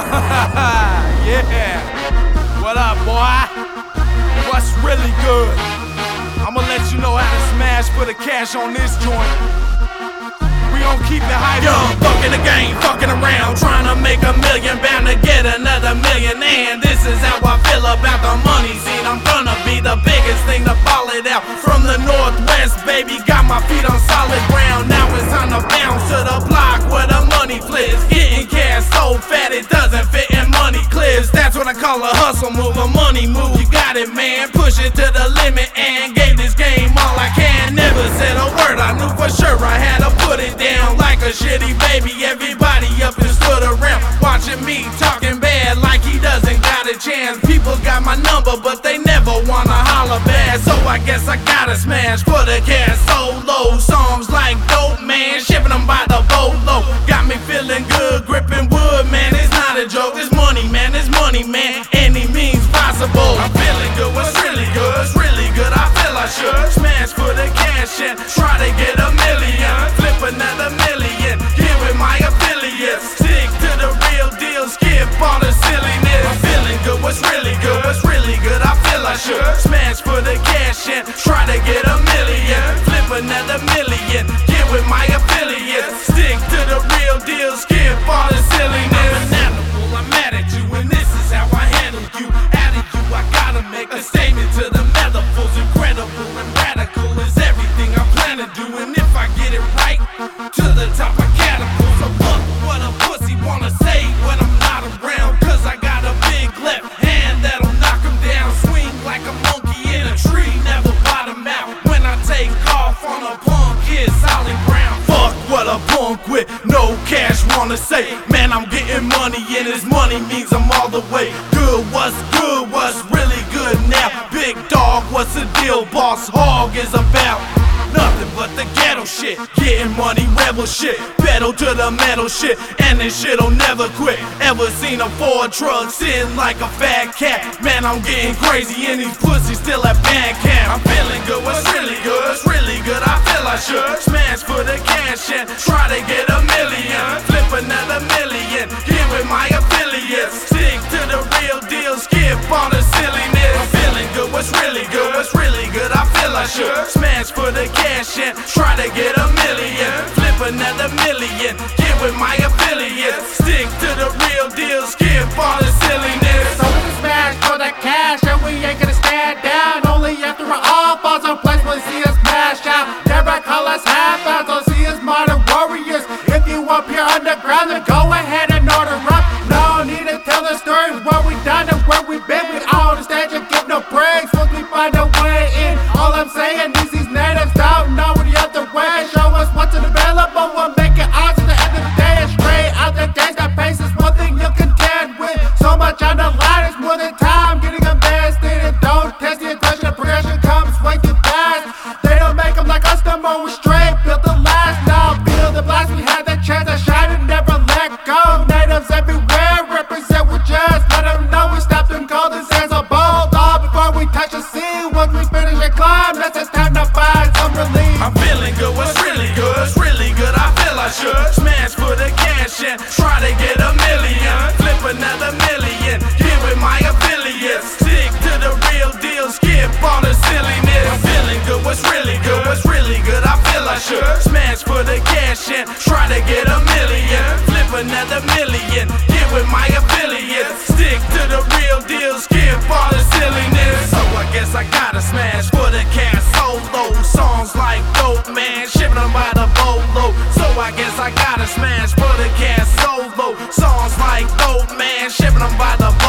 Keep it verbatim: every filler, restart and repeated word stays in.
Yeah. What up, boy? What's really good? I'ma let you know how to smash for the cash on this joint. We gon' keep it hype. Young buck in the game, fucking around, trying to make a million, bound to get another million. And this is how I feel about the money scene. I'm gonna be the biggest thing to ball it out from the northwest, baby. Got my feet on solid ground. Now it's time to bounce to the block where the money flips. Getting cash so fat it doesn't fit in money clips. That's what I call a hustle move, a money move. You got it, man. Push it to the limit and gave this game all I can. Never said a word, I knew for sure I had to put it down like a shitty baby. Everybody up and stood around watching me talking bad like he doesn't got a chance. People got my number but they never wanna holler bad, so I guess I gotta smash for the cash solo. Songs like Dope Man, shipping them by the boatload. Got me feeling good, gripping wood, man. It's not a joke, it's money, man. It's money, man. Any means possible. I'm feeling good, what's really good? It's really good, I feel I should smash for the cash and try to get a million. Flip another million, here with my affiliates. Stick to the real deal, skip all the silliness. I'm feeling good, what's really good? What's really good? I feel I should smash for the cash and try to get a million. Flip another million, here with my affiliates. Stick to the real deal, skip all the silliness. I'm an animal, I'm mad at you, and this is how I handle you. Out of you, I gotta make a statement to the metaphors. Incredible and radical is everything I plan to do, and if I get it right, to the top I catapult. So fuck what a pussy wanna say when I'm not around, cause I got a big left hand that'll knock him down. Swing like a monkey in a tree, never bottom out. When I take off on a punk, it's solid ground. Fuck what a punk with no cash wanna say. Man, I'm getting money and this money means I'm all the way good. What's good? What's really good now? Big dog, what's the deal? Boss hog is about nothing but the ghetto shit. Getting money, rebel shit. Pedal to the metal shit, and this shit'll never quit. Ever seen a Ford truck sitting like a fat cat? Man, I'm getting crazy and these pussies still at band camp. I'm feeling good, what's really good? It's really good, I feel I should smash for the cash and try to get a million. Flip another million, here with my affiliates. Stick to the real deal, skip all the silliness. I'm feeling good, what's really good? What's really good? I feel I should smash for the cash and try to get a million. Flip another million, here with my affiliates. Stick to the real deal, skip all the silliness. So we can smash for the cash and we ain't gonna stand down. Only after it all falls in place will see us smash out. Never call us half-outs, don't see us modern warriors. If you up here underground, then go ahead and order up. No need to tell the story what we done and where we been. We all on the stage and give no breaks once we find a way in. All I'm saying is these natives don't know the other way. Show us what's available, we'll make it odds at the end of the day. And straight out the days, that pace is one thing you contend with. So much on the line, it's more than time getting invested. And don't test the attention, progression comes way too fast. They don't make them like us no more, we straight built the last. Now feel the blast, we had that chance to shine and never let go. Natives everywhere represent, we just let them know we stopped them golden sands of bold. All before we touch the sea, once we finish and climb, that's it's time to find some relief. I'm feeling good, what's really good? It's really good, I feel I should smash for the cash and try to get a million. Flip another million, here with my affiliates. Stick to the real deal, skip all the silliness. I'm feeling good, what's really good? What's really good? I feel I should smash for the cash and try to get a million. Flip another million, here with my affiliates. Stick to the real deal, skip all the silliness. So I guess I gotta smash for the cash solo. Songs like Dope Man, shipping them by the boatload. So I guess I gotta smash for the cash solo. Songs like Dope Man, shipping them by the boatload.